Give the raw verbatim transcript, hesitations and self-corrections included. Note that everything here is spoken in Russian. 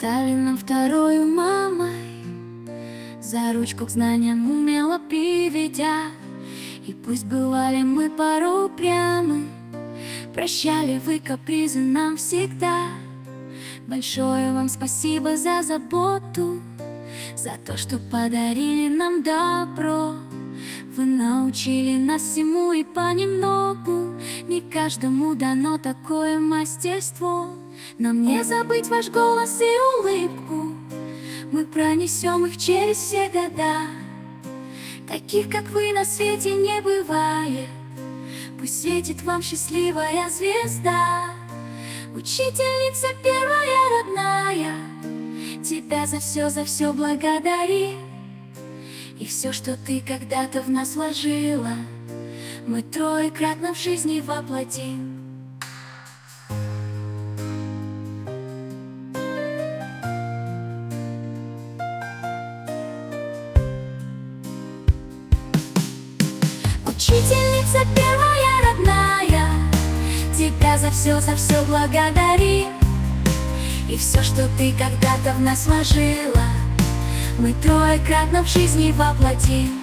стали нам второю мамой, за ручку к знаниям умело приведя. И пусть бывали мы порой упрямы, прощали вы капризы нам всегда. Большое вам спасибо за заботу, за то, что подарили нам добро. Вы научили нас всему и понемногу, не каждому дано такое мастерство. Нам не забыть ваш голос и улыбку, мы пронесем их через все года. Таких, как вы, на свете не бывает, пусть светит вам счастливая звезда. Учительница первая родная, тебя за все, за все благодарим. И все, что ты когда-то в нас вложила, мы троекратно в жизни воплотим. Учительница первая родная, тебя за все, за все благодарим. И все, что ты когда-то в нас вложила, мы троекратно в жизни воплотим.